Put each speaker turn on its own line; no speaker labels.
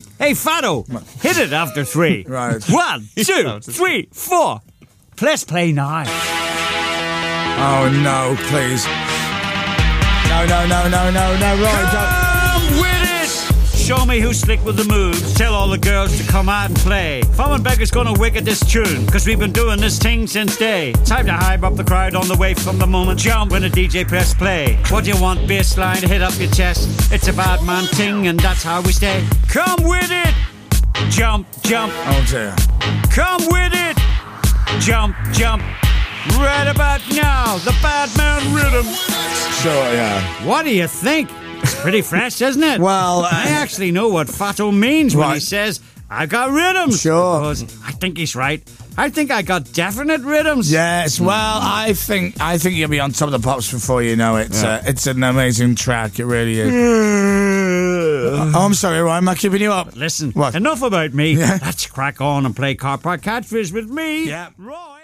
Hey, Fado, hit it after 3.
Right.
1, 2, 3, 4. Let's play now.
Oh, no, please. No, right.
Come with it! Show me who's slick with the moves. Tell all the girls to come out and play. Fommenbecker's gonna wicked this tune, cause we've been doing this thing since day. Time to hype up the crowd on the way from the moment. Jump when the DJ press play. What do you want, bassline to hit up your chest? It's a bad man ting, and that's how we stay. Come with it! Jump, jump.
Oh, dear.
Come with it! Jump, jump. Right about now, the bad man rhythm.
Sure, yeah.
What do you think? It's pretty fresh, isn't it?
Well,
I actually know what Fato means when he says, I got rhythms.
Sure.
Because I think he's right. I think I got definite rhythms.
Yes, well, I think you'll be on top of the pops before you know it. It's an amazing track, it really is. Oh, I'm sorry, Ryan, am I keeping you up?
But listen,
What?
enough about me.
Yeah.
Let's crack on and play Car Park Catfish with me.
Yeah.
Roy.